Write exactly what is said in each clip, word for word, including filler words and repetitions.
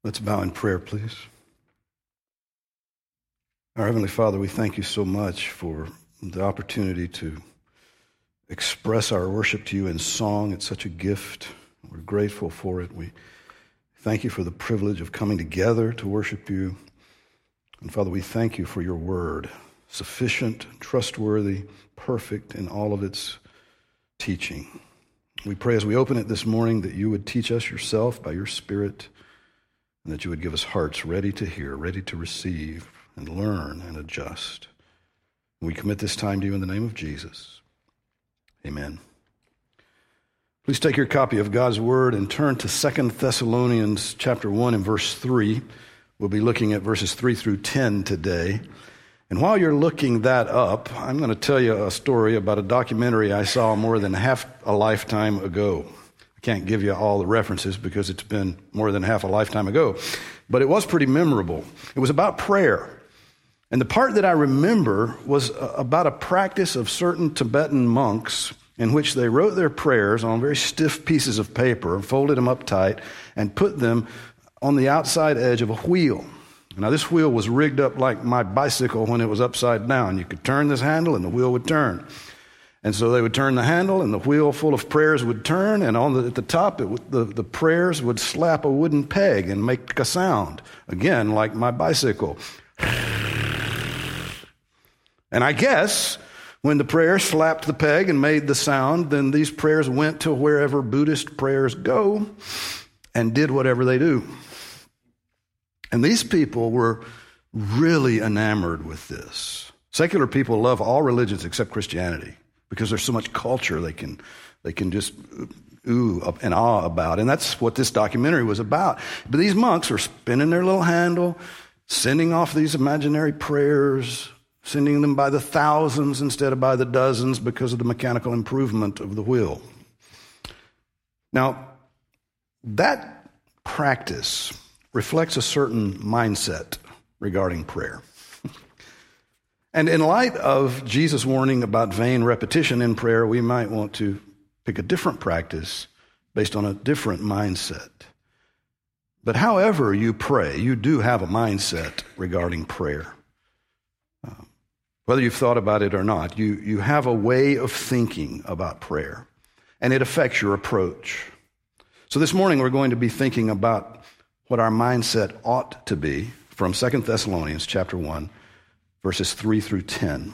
Let's bow in prayer, please. Our Heavenly Father, we thank you so much for the opportunity to express our worship to you in song. It's such a gift. We're grateful for it. We thank you for the privilege of coming together to worship you. And Father, we thank you for your word, sufficient, trustworthy, perfect in all of its teaching. We pray as we open it this morning that you would teach us yourself by your Spirit, and that you would give us hearts ready to hear, ready to receive, and learn and adjust. We commit this time to you in the name of Jesus. Amen. Please take your copy of God's Word and turn to Second Thessalonians chapter one and verse three. We'll be looking at verses three through ten today. And while you're looking that up, I'm going to tell you a story about a documentary I saw more than half a lifetime ago. Can't give you all the references because it's been more than half a lifetime ago. But it was pretty memorable. It was about prayer. And the part that I remember was about a practice of certain Tibetan monks in which they wrote their prayers on very stiff pieces of paper, folded them up tight, and put them on the outside edge of a wheel. Now, this wheel was rigged up like my bicycle when it was upside down. You could turn this handle and the wheel would turn. And so they would turn the handle, and the wheel full of prayers would turn, and on the, at the top, it would, the, the prayers would slap a wooden peg and make a sound, again, like my bicycle. And I guess when the prayer slapped the peg and made the sound, then these prayers went to wherever Buddhist prayers go and did whatever they do. And these people were really enamored with this. Secular people love all religions except Christianity, because there's so much culture they can they can just ooh and ah about. And that's what this documentary was about. But these monks are spinning their little handle, sending off these imaginary prayers, sending them by the thousands instead of by the dozens because of the mechanical improvement of the wheel. Now, that practice reflects a certain mindset regarding prayer. And in light of Jesus' warning about vain repetition in prayer, we might want to pick a different practice based on a different mindset. But however you pray, you do have a mindset regarding prayer. Uh, whether you've thought about it or not, you, you have a way of thinking about prayer, and it affects your approach. So this morning we're going to be thinking about what our mindset ought to be from Second Thessalonians chapter one, verses three through ten.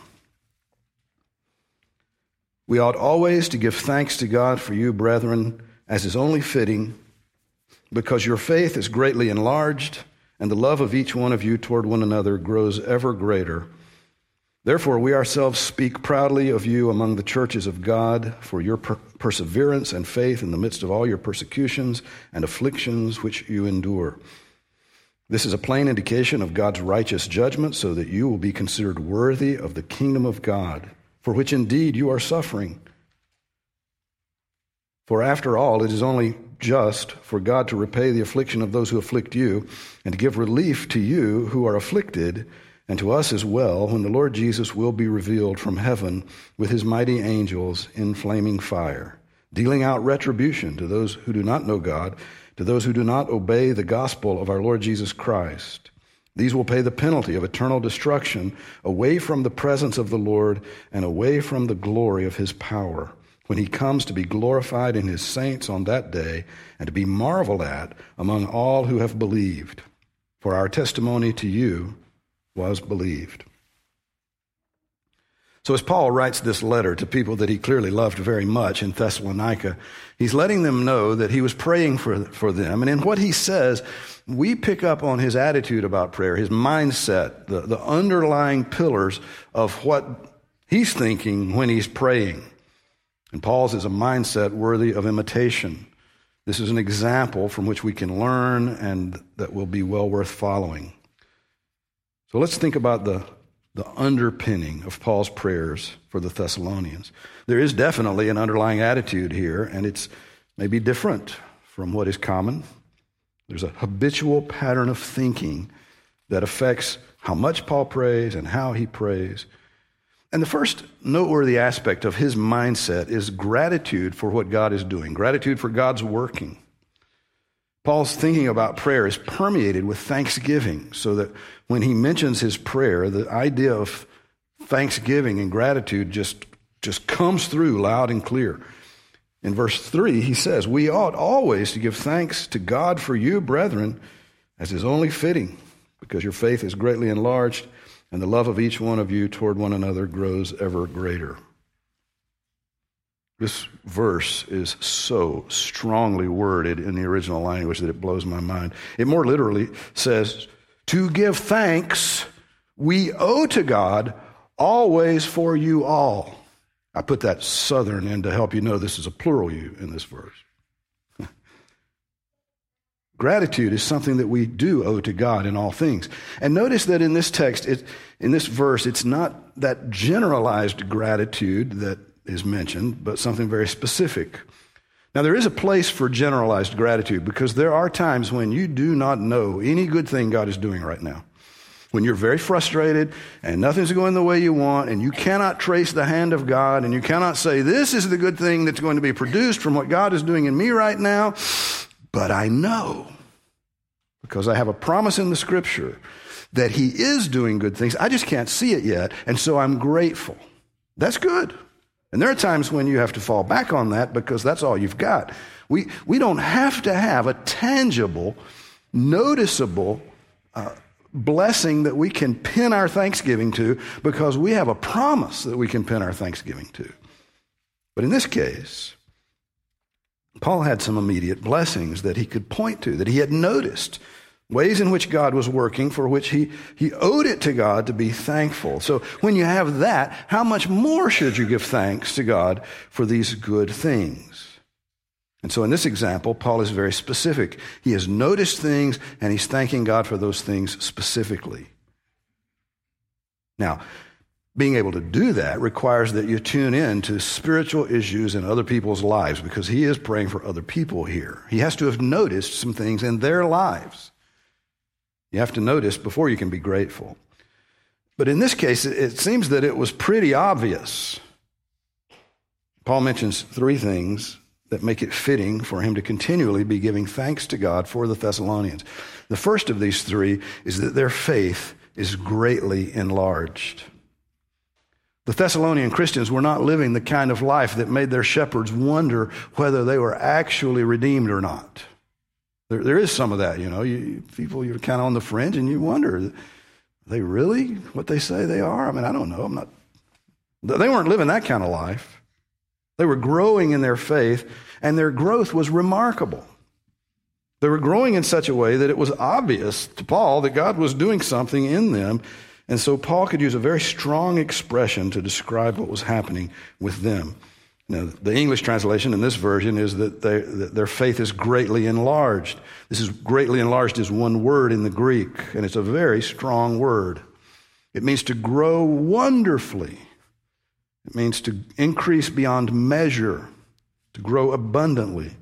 We ought always to give thanks to God for you, brethren, as is only fitting, because your faith is greatly enlarged, and the love of each one of you toward one another grows ever greater. Therefore, we ourselves speak proudly of you among the churches of God for your per- perseverance and faith in the midst of all your persecutions and afflictions which you endure. This is a plain indication of God's righteous judgment, so that you will be considered worthy of the kingdom of God, for which indeed you are suffering. For after all, it is only just for God to repay the affliction of those who afflict you, and to give relief to you who are afflicted, and to us as well, when the Lord Jesus will be revealed from heaven with his mighty angels in flaming fire, dealing out retribution to those who do not know God, to those who do not obey the gospel of our Lord Jesus Christ. These will pay the penalty of eternal destruction away from the presence of the Lord and away from the glory of his power, when he comes to be glorified in his saints on that day and to be marveled at among all who have believed. For our testimony to you was believed. So as Paul writes this letter to people that he clearly loved very much in Thessalonica, he's letting them know that he was praying for, for them. And in what he says, we pick up on his attitude about prayer, his mindset, the, the underlying pillars of what he's thinking when he's praying. And Paul's is a mindset worthy of imitation. This is an example from which we can learn and that will be well worth following. So let's think about the the underpinning of Paul's prayers for the Thessalonians. There is definitely an underlying attitude here, and it's maybe different from what is common. There's a habitual pattern of thinking that affects how much Paul prays and how he prays. And the first noteworthy aspect of his mindset is gratitude for what God is doing, gratitude for God's working. Paul's thinking about prayer is permeated with thanksgiving, so that when he mentions his prayer, the idea of thanksgiving and gratitude just, just comes through loud and clear. In verse three, he says, "We ought always to give thanks to God for you, brethren, as is only fitting, because your faith is greatly enlarged, and the love of each one of you toward one another grows ever greater." This verse is so strongly worded in the original language that it blows my mind. It more literally says, "To give thanks we owe to God always for you all." I put that southern in to help you know this is a plural you in this verse. Gratitude is something that we do owe to God in all things. And notice that in this text, it, in this verse, it's not that generalized gratitude that is mentioned, but something very specific. Now, there is a place for generalized gratitude, because there are times when you do not know any good thing God is doing right now. When you're very frustrated and nothing's going the way you want, and you cannot trace the hand of God, and you cannot say, this is the good thing that's going to be produced from what God is doing in me right now, but I know, because I have a promise in the Scripture that He is doing good things. I just can't see it yet, and so I'm grateful. That's good. And there are times when you have to fall back on that, because that's all you've got. We, we don't have to have a tangible, noticeable uh, blessing that we can pin our thanksgiving to, because we have a promise that we can pin our thanksgiving to. But in this case, Paul had some immediate blessings that he could point to, that he had noticed, ways in which God was working, for which he, he owed it to God to be thankful. So when you have that, how much more should you give thanks to God for these good things? And so in this example, Paul is very specific. He has noticed things, and he's thanking God for those things specifically. Now, being able to do that requires that you tune in to spiritual issues in other people's lives, because he is praying for other people here. He has to have noticed some things in their lives. You have to notice before you can be grateful. But in this case, it seems that it was pretty obvious. Paul mentions three things that make it fitting for him to continually be giving thanks to God for the Thessalonians. The first of these three is that their faith is greatly enlarged. The Thessalonian Christians were not living the kind of life that made their shepherds wonder whether they were actually redeemed or not. There, there is some of that, you know. You, people, you're kind of on the fringe, and you wonder, are they really what they say they are? I mean, I don't know. I'm not. They weren't living that kind of life. They were growing in their faith, and their growth was remarkable. They were growing in such a way that it was obvious to Paul that God was doing something in them, and so Paul could use a very strong expression to describe what was happening with them. Now, the English translation in this version is that, they, that their faith is greatly enlarged. This is greatly enlarged is one word in the Greek, and it's a very strong word. It means to grow wonderfully. It means to increase beyond measure, to grow abundantly.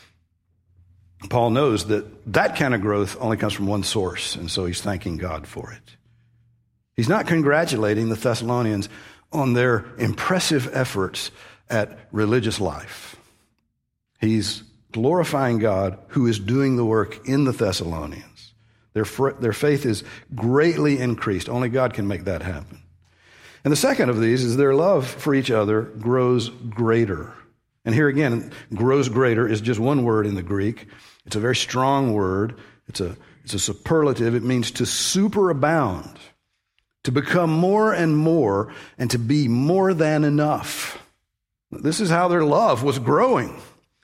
Paul knows that that kind of growth only comes from one source, and so he's thanking God for it. He's not congratulating the Thessalonians on their impressive efforts at religious life. He's glorifying God, who is doing the work in the Thessalonians. Their, their faith is greatly increased. Only God can make that happen. And the second of these is their love for each other grows greater. And here again, grows greater is just one word in the Greek. It's a very strong word. It's a, it's a superlative. It means to superabound, to become more and more, and to be more than enough. This is how their love was growing.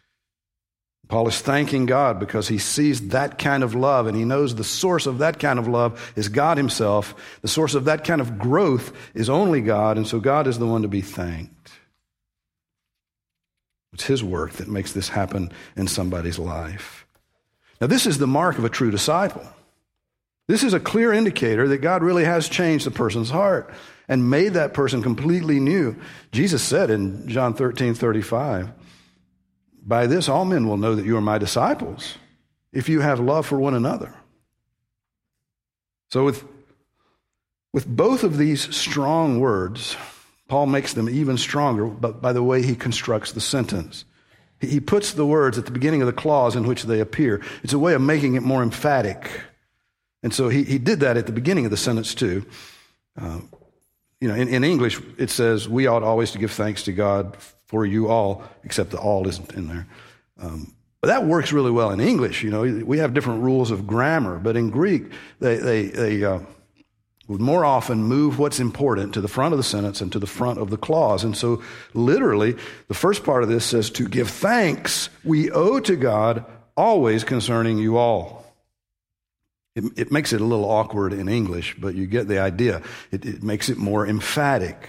Paul is thanking God because he sees that kind of love, and he knows the source of that kind of love is God himself. The source of that kind of growth is only God, and so God is the one to be thanked. It's his work that makes this happen in somebody's life. Now, this is the mark of a true disciple. This is a clear indicator that God really has changed the person's heart and made that person completely new. Jesus said in John thirteen thirty-five, "By this all men will know that you are my disciples, if you have love for one another." So with, with both of these strong words, Paul makes them even stronger, but by the way he constructs the sentence. He puts the words at the beginning of the clause in which they appear. It's a way of making it more emphatic. And so he, he did that at the beginning of the sentence too. Uh, you know, in, in English, it says, we ought always to give thanks to God for you all, except the all isn't in there. Um, but that works really well in English. You know, we have different rules of grammar, but in Greek, they, they, they uh, would more often move what's important to the front of the sentence and to the front of the clause. And so literally, the first part of this says, to give thanks we owe to God always concerning you all. It, it makes it a little awkward in English, but you get the idea. It, it makes it more emphatic.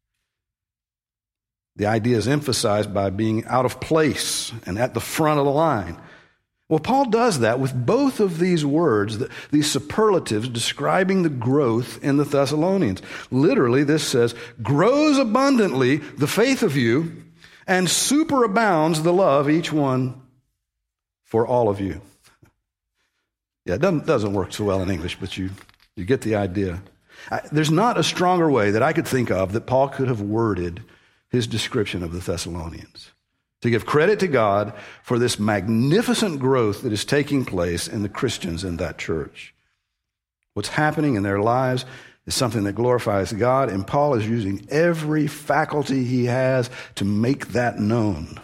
The idea is emphasized by being out of place and at the front of the line. Well, Paul does that with both of these words, these superlatives describing the growth in the Thessalonians. Literally, this says, grows abundantly the faith of you and superabounds the love each one for all of you. Yeah, it doesn't, doesn't work so well in English, but you, you get the idea. I, there's not a stronger way that I could think of that Paul could have worded his description of the Thessalonians. To give credit to God for this magnificent growth that is taking place in the Christians in that church. What's happening in their lives is something that glorifies God, and Paul is using every faculty he has to make that known.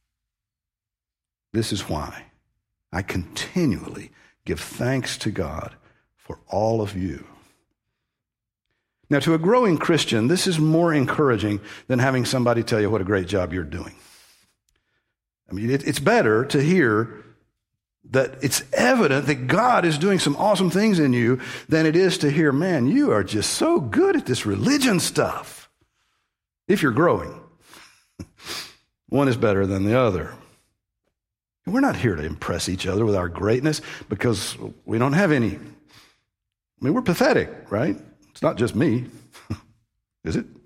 This is why I continually give thanks to God for all of you. Now, to a growing Christian, this is more encouraging than having somebody tell you what a great job you're doing. I mean, it, it's better to hear that it's evident that God is doing some awesome things in you than it is to hear, man, you are just so good at this religion stuff. If you're growing, one is better than the other. And we're not here to impress each other with our greatness because we don't have any. I mean, we're pathetic, right? It's not just me, is it?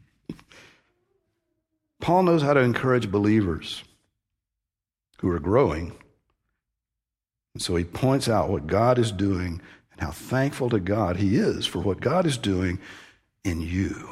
Paul knows how to encourage believers who are growing. And so he points out what God is doing and how thankful to God he is for what God is doing in you.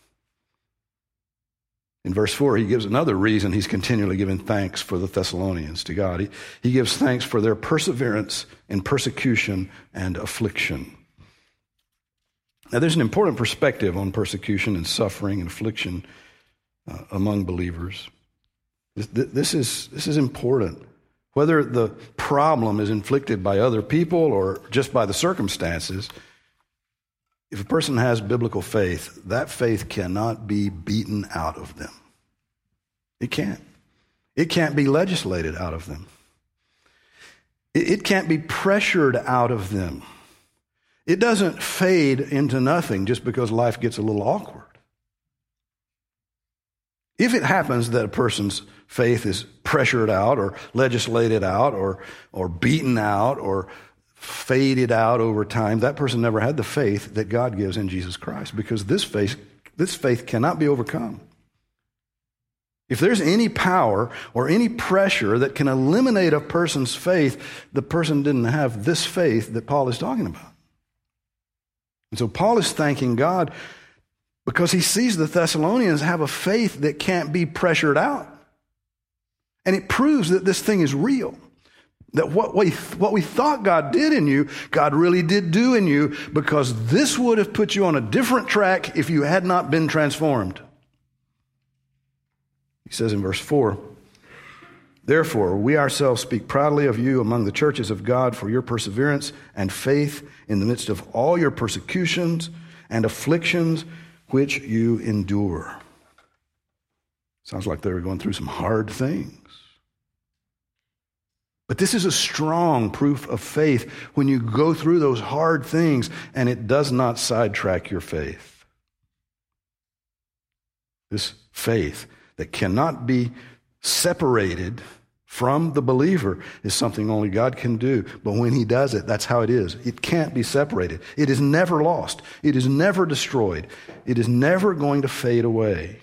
In verse four, he gives another reason he's continually giving thanks for the Thessalonians to God. He, he gives thanks for their perseverance in persecution and affliction. Now, there's an important perspective on persecution and suffering and affliction uh, among believers. This, this is, this is important. Whether the problem is inflicted by other people or just by the circumstances, if a person has biblical faith, that faith cannot be beaten out of them. It can't. It can't be legislated out of them. It, it can't be pressured out of them. It doesn't fade into nothing just because life gets a little awkward. If it happens that a person's faith is pressured out or legislated out or, or beaten out or faded out over time, that person never had the faith that God gives in Jesus Christ, because this faith, this faith cannot be overcome. If there's any power or any pressure that can eliminate a person's faith, the person didn't have this faith that Paul is talking about. And so Paul is thanking God because he sees the Thessalonians have a faith that can't be pressured out. And it proves that this thing is real. That what we, what we thought God did in you, God really did do in you, because this would have put you on a different track if you had not been transformed. He says in verse four, therefore, we ourselves speak proudly of you among the churches of God for your perseverance and faith in the midst of all your persecutions and afflictions which you endure. Sounds like they were going through some hard things. But this is a strong proof of faith when you go through those hard things and it does not sidetrack your faith. This faith that cannot be separated from the believer is something only God can do. But when he does it, that's how it is. It can't be separated. It is never lost. It is never destroyed. It is never going to fade away.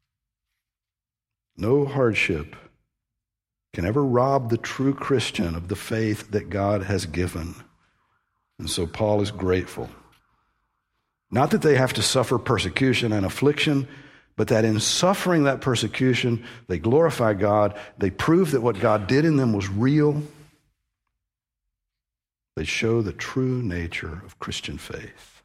No hardship can ever rob the true Christian of the faith that God has given. And so Paul is grateful. Not that they have to suffer persecution and affliction, but that in suffering that persecution, they glorify God. They prove that what God did in them was real. They show the true nature of Christian faith.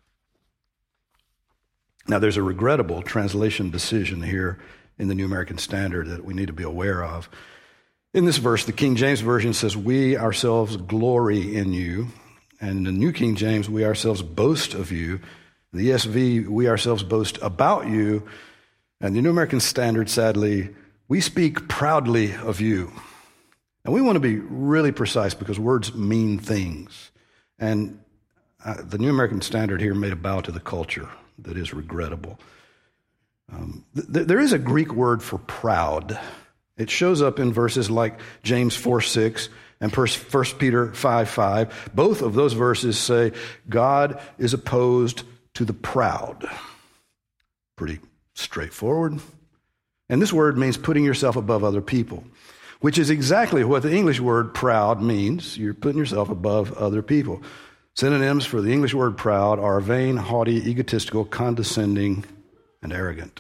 Now, there's a regrettable translation decision here in the New American Standard that we need to be aware of. In this verse, the King James Version says, "We ourselves glory in you." And in the New King James, "We ourselves boast of you." In the E S V, "We ourselves boast about you." And the New American Standard, sadly, "We speak proudly of you." And we want to be really precise because words mean things. And uh, the New American Standard here made a bow to the culture that is regrettable. Um, th- there is a Greek word for proud. It shows up in verses like James four six and First Peter five five. Both of those verses say God is opposed to the proud. Pretty straightforward. And this word means putting yourself above other people, which is exactly what the English word proud means. You're putting yourself above other people. Synonyms for the English word proud are vain, haughty, egotistical, condescending, and arrogant.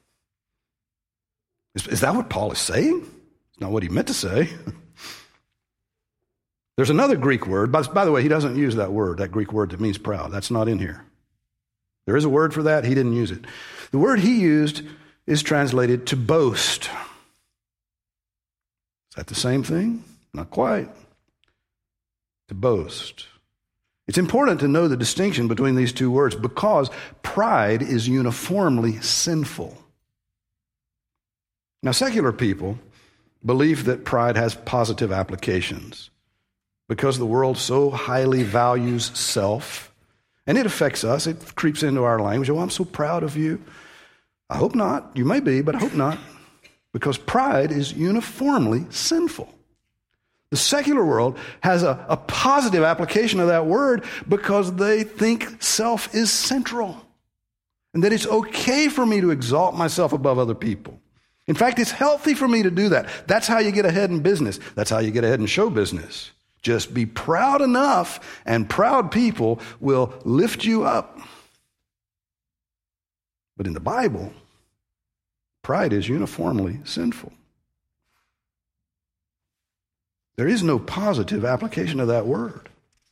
Is, is that what Paul is saying? It's not what he meant to say. There's another Greek word. By, by the way, he doesn't use that word, that Greek word that means proud. That's not in here. There is a word for that. He didn't use it. The word he used is translated to boast. Is that the same thing? Not quite. To boast. It's important to know the distinction between these two words because pride is uniformly sinful. Now, secular people believe that pride has positive applications because the world so highly values self, and it affects us. It creeps into our language. Oh, I'm so proud of you. I hope not. You may be, but I hope not. Because pride is uniformly sinful. The secular world has a, a positive application of that word because they think self is central and that it's okay for me to exalt myself above other people. In fact, it's healthy for me to do that. That's how you get ahead in business. That's how you get ahead in show business. Just be proud enough, and proud people will lift you up. But in the Bible, pride is uniformly sinful. There is no positive application of that word.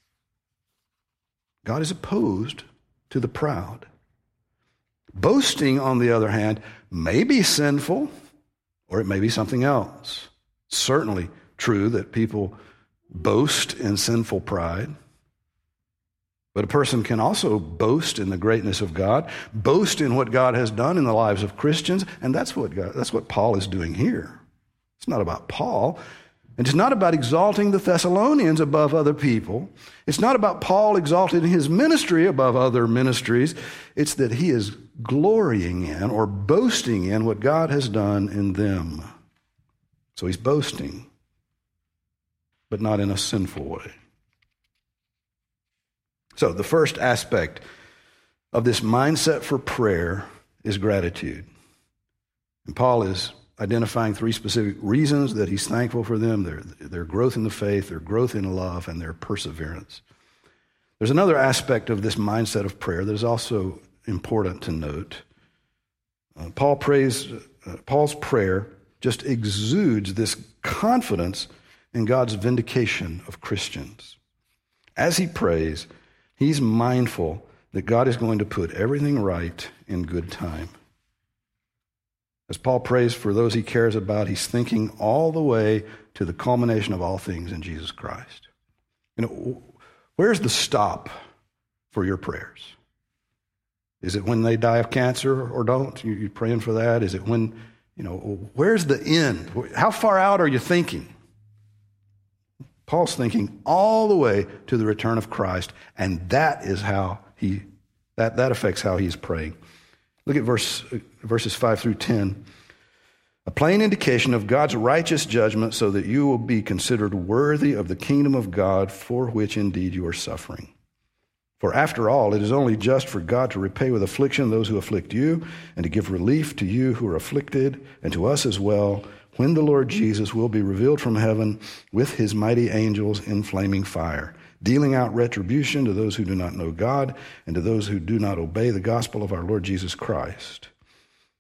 God is opposed to the proud. Boasting, on the other hand, may be sinful, or it may be something else. Certainly true that people boast in sinful pride. But a person can also boast in the greatness of God, boast in what God has done in the lives of Christians, and that's what God, that's what Paul is doing here. It's not about Paul, and it's not about exalting the Thessalonians above other people. It's not about Paul exalting his ministry above other ministries. It's that he is glorying in or boasting in what God has done in them. So he's boasting, but not in a sinful way. So the first aspect of this mindset for prayer is gratitude. And Paul is identifying three specific reasons that he's thankful for them: their, their growth in the faith, their growth in love, and their perseverance. There's another aspect of this mindset of prayer that is also important to note. Uh, Paul prays, uh, Paul's prayer just exudes this confidence in God's vindication of Christians. As he prays, he's mindful that God is going to put everything right in good time. As Paul prays for those he cares about, he's thinking all the way to the culmination of all things in Jesus Christ. You know, where's the stop for your prayers? Is it when they die of cancer or don't? You, you're praying for that? Is it when, you know, where's the end? How far out are you thinking? Paul's thinking all the way to the return of Christ, and that is how he, that, that affects how he's praying. Look at verse, verses five through ten. A plain indication of God's righteous judgment so that you will be considered worthy of the kingdom of God for which indeed you are suffering. For after all, it is only just for God to repay with affliction those who afflict you and to give relief to you who are afflicted and to us as well, when the Lord Jesus will be revealed from heaven with his mighty angels in flaming fire, dealing out retribution to those who do not know God and to those who do not obey the gospel of our Lord Jesus Christ.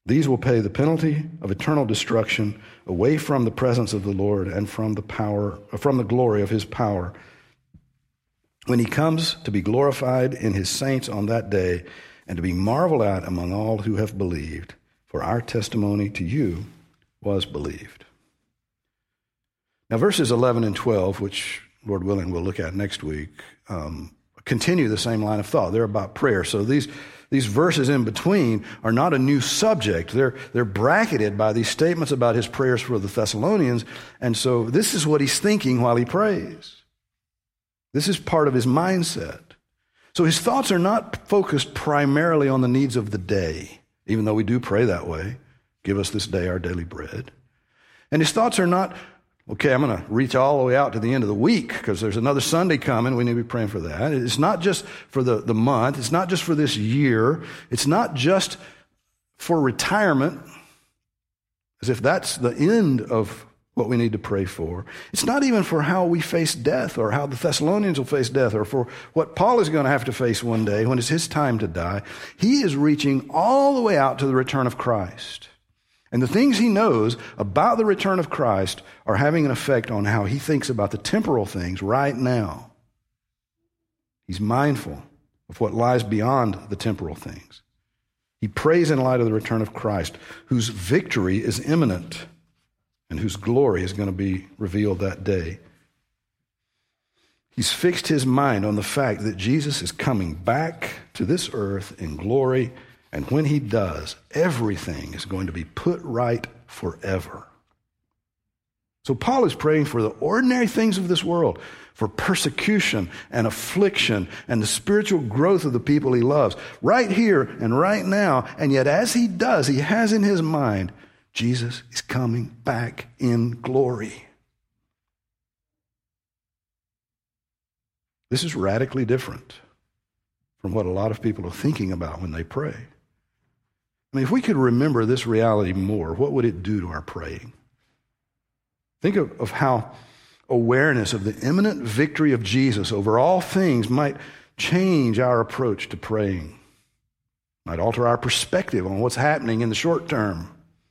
These will pay the penalty of eternal destruction away from the presence of the Lord and from the power, from the glory of his power, when he comes to be glorified in his saints on that day and to be marveled at among all who have believed. For our testimony to you was believed. Now, verses eleven and twelve, which, Lord willing, we'll look at next week, um, continue the same line of thought. They're about prayer. So these These verses in between are not a new subject. They're, they're bracketed by these statements about his prayers for the Thessalonians. And so this is what he's thinking while he prays. This is part of his mindset. So his thoughts are not focused primarily on the needs of the day, even though we do pray that way. Give us this day our daily bread. And his thoughts are not, okay, I'm going to reach all the way out to the end of the week because there's another Sunday coming. We need to be praying for that. It's not just for the, the month. It's not just for this year. It's not just for retirement, as if that's the end of what we need to pray for. It's not even for how we face death or how the Thessalonians will face death or for what Paul is going to have to face one day when it's his time to die. He is reaching all the way out to the return of Christ. And the things he knows about the return of Christ are having an effect on how he thinks about the temporal things right now. He's mindful of what lies beyond the temporal things. He prays in light of the return of Christ, whose victory is imminent and whose glory is going to be revealed that day. He's fixed his mind on the fact that Jesus is coming back to this earth in glory, and when he does, everything is going to be put right forever. So Paul is praying for the ordinary things of this world, for persecution and affliction and the spiritual growth of the people he loves, right here and right now. And yet as he does, he has in his mind, Jesus is coming back in glory. This is radically different from what a lot of people are thinking about when they pray. I mean, if we could remember this reality more, what would it do to our praying? Think of, of how awareness of the imminent victory of Jesus over all things might change our approach to praying, might alter our perspective on what's happening in the short term.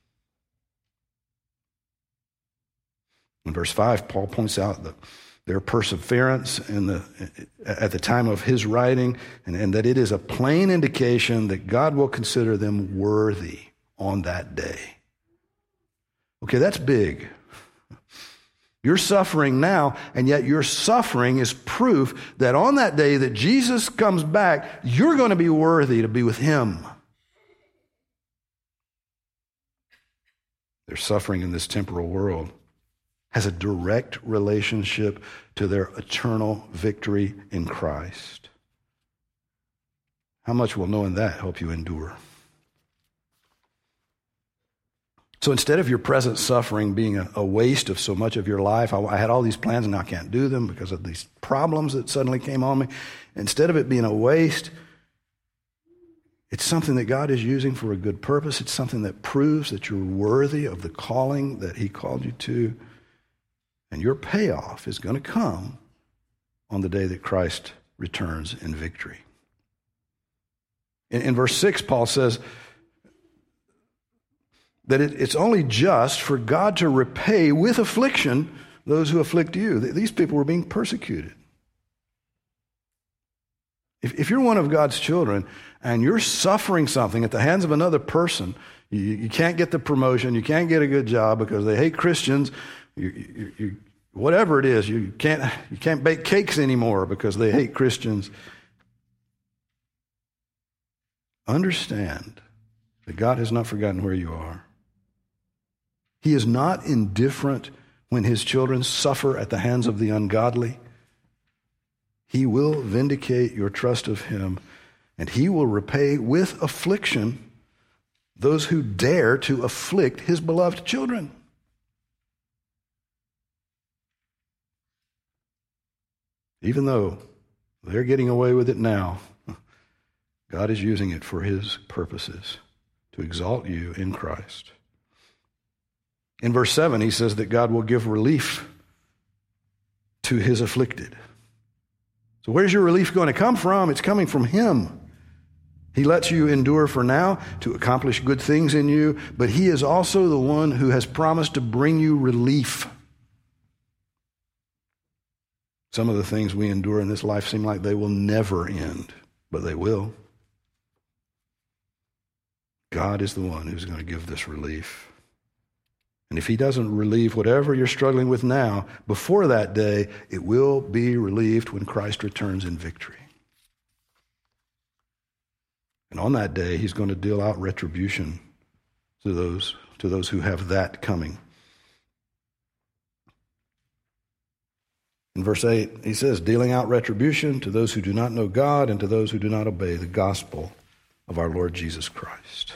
In verse five, Paul points out the, their perseverance in the, at the time of his writing, and, and that it is a plain indication that God will consider them worthy on that day. Okay, that's big. You're suffering now, and yet your suffering is proof that on that day that Jesus comes back, you're going to be worthy to be with him. Their suffering in this temporal world has a direct relationship to their eternal victory in Christ. How much will knowing that help you endure? So instead of your present suffering being a, a waste of so much of your life, I, I had all these plans and now I can't do them because of these problems that suddenly came on me. Instead of it being a waste, it's something that God is using for a good purpose. It's something that proves that you're worthy of the calling that he called you to. And your payoff is going to come on the day that Christ returns in victory. In, in verse six, Paul says that it, it's only just for God to repay with affliction those who afflict you. These people were being persecuted. If, if you're one of God's children and you're suffering something at the hands of another person, you, you can't get the promotion, you can't get a good job because they hate Christians, You, you, you, whatever it is, you can't you can't bake cakes anymore because they hate Christians. Understand that God has not forgotten where you are. He is not indifferent when his children suffer at the hands of the ungodly. He will vindicate your trust of him, and he will repay with affliction those who dare to afflict his beloved children. Even though they're getting away with it now, God is using it for his purposes to exalt you in Christ. In verse seven, he says that God will give relief to his afflicted. So where's your relief going to come from? It's coming from him. He lets you endure for now to accomplish good things in you, but he is also the one who has promised to bring you relief. Some of the things we endure in this life seem like they will never end, but they will. God is the one who's going to give this relief. And if he doesn't relieve whatever you're struggling with now, before that day, it will be relieved when Christ returns in victory. And on that day, he's going to deal out retribution to those, to those who have that coming. In verse eight, he says, dealing out retribution to those who do not know God and to those who do not obey the gospel of our Lord Jesus Christ.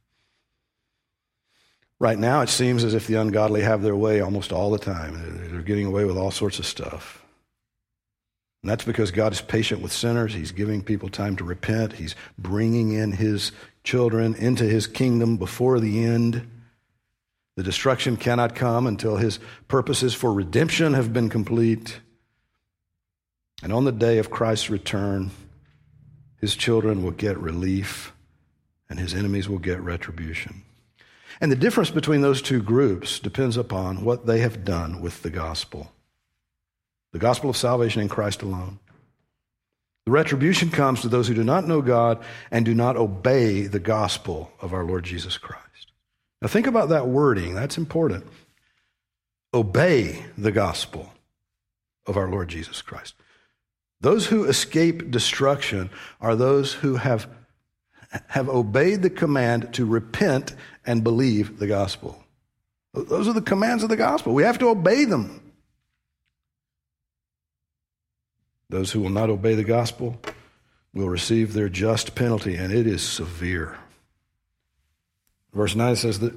Right now, it seems as if the ungodly have their way almost all the time. They're getting away with all sorts of stuff. And that's because God is patient with sinners. He's giving people time to repent. He's bringing in his children into his kingdom before the end. The destruction cannot come until his purposes for redemption have been complete. And on the day of Christ's return, his children will get relief and his enemies will get retribution. And the difference between those two groups depends upon what they have done with the gospel. The gospel of salvation in Christ alone. The retribution comes to those who do not know God and do not obey the gospel of our Lord Jesus Christ. Now think about that wording. That's important. Obey the gospel of our Lord Jesus Christ. Those who escape destruction are those who have, have obeyed the command to repent and believe the gospel. Those are the commands of the gospel. We have to obey them. Those who will not obey the gospel will receive their just penalty, and it is severe. Verse nine says that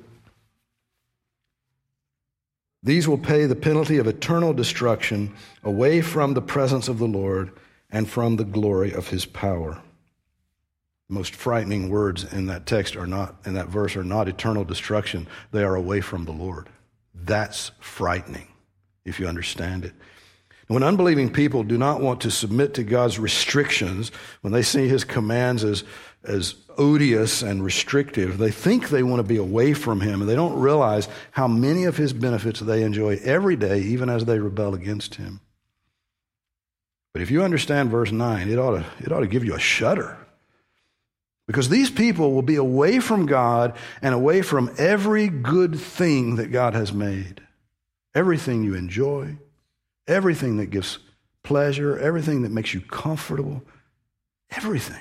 these will pay the penalty of eternal destruction away from the presence of the Lord and from the glory of his power. The most frightening words in that text are not, in that verse are not eternal destruction. They are away from the Lord. That's frightening if you understand it. When unbelieving people do not want to submit to God's restrictions, when they see his commands as, as odious and restrictive, they think they want to be away from him, and they don't realize how many of his benefits they enjoy every day, even as they rebel against him. But if you understand verse nine, it ought to, it ought to give you a shudder. Because these people will be away from God and away from every good thing that God has made. Everything you enjoy, everything that gives pleasure, everything that makes you comfortable, everything.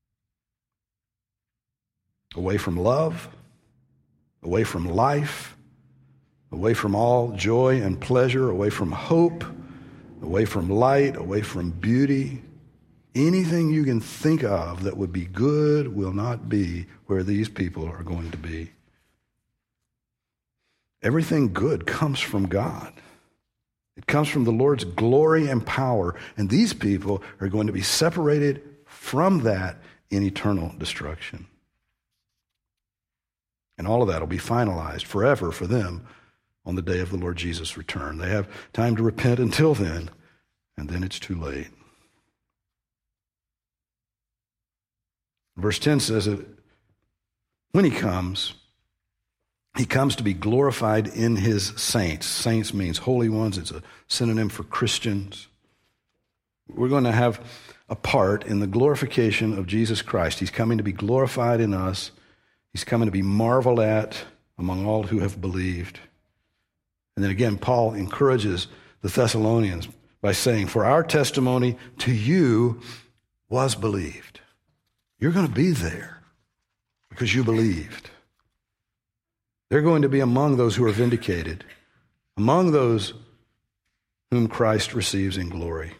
Away from love, away from life, away from all joy and pleasure, away from hope, away from light, away from beauty. Anything you can think of that would be good will not be where these people are going to be. Everything good comes from God. It comes from the Lord's glory and power, and these people are going to be separated from that in eternal destruction. And all of that will be finalized forever for them on the day of the Lord Jesus' return. They have time to repent until then, and then it's too late. Verse ten says that when he comes, he comes to be glorified in his saints. Saints means holy ones. It's a synonym for Christians. We're going to have a part in the glorification of Jesus Christ. He's coming to be glorified in us. He's coming to be marveled at among all who have believed. And then again, Paul encourages the Thessalonians by saying, for our testimony to you was believed. You're going to be there because you believed. They're going to be among those who are vindicated, among those whom Christ receives in glory.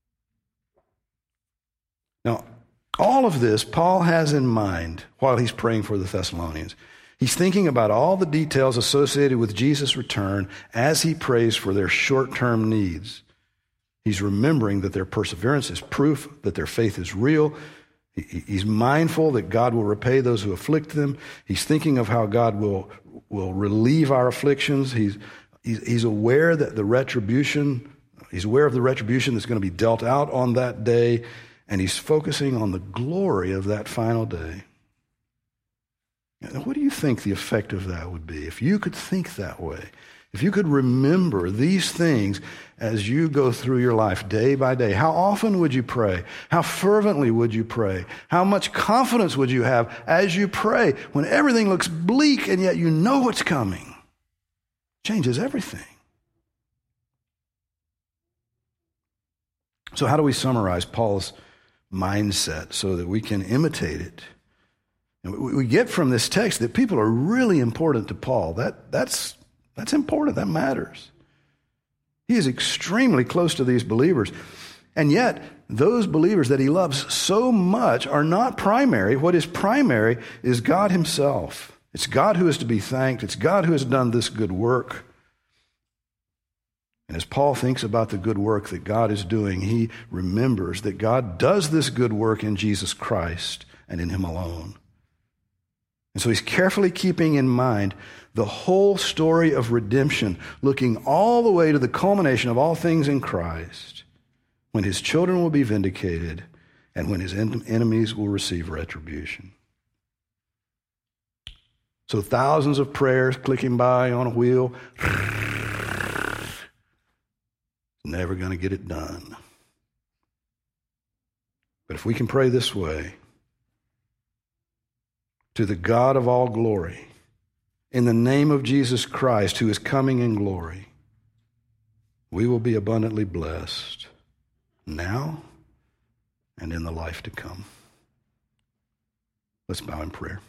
Now, all of this Paul has in mind while he's praying for the Thessalonians. He's thinking about all the details associated with Jesus' return as he prays for their short-term needs. He's remembering that their perseverance is proof that their faith is real. He's mindful that God will repay those who afflict them. He's thinking of how God will, will relieve our afflictions. He's, he's, he's aware that the retribution, he's aware of the retribution that's going to be dealt out on that day. And he's focusing on the glory of that final day. Now, what do you think the effect of that would be? If you could think that way, if you could remember these things as you go through your life day by day, how often would you pray? How fervently would you pray? How much confidence would you have as you pray when everything looks bleak and yet you know what's coming? Changes everything. So how do we summarize Paul's mindset so that we can imitate it? And we get from this text that people are really important to Paul. That, that's, that's important. That matters. He is extremely close to these believers. And yet, those believers that he loves so much are not primary. What is primary is God himself. It's God who is to be thanked. It's God who has done this good work. And as Paul thinks about the good work that God is doing, he remembers that God does this good work in Jesus Christ and in him alone. And so he's carefully keeping in mind the whole story of redemption, looking all the way to the culmination of all things in Christ, when his children will be vindicated and when his en- enemies will receive retribution. So thousands of prayers clicking by on a wheel, never going to get it done. But if we can pray this way, to the God of all glory, in the name of Jesus Christ, who is coming in glory, we will be abundantly blessed now and in the life to come. Let's bow in prayer.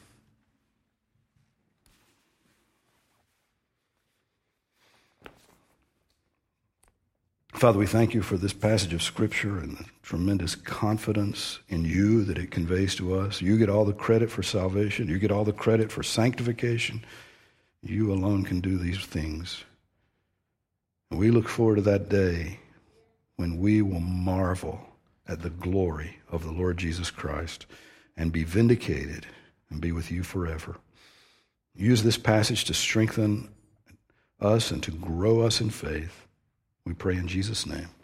Father, we thank you for this passage of Scripture and the tremendous confidence in you that it conveys to us. You get all the credit for salvation. You get all the credit for sanctification. You alone can do these things. And we look forward to that day when we will marvel at the glory of the Lord Jesus Christ and be vindicated and be with you forever. Use this passage to strengthen us and to grow us in faith. We pray in Jesus' name.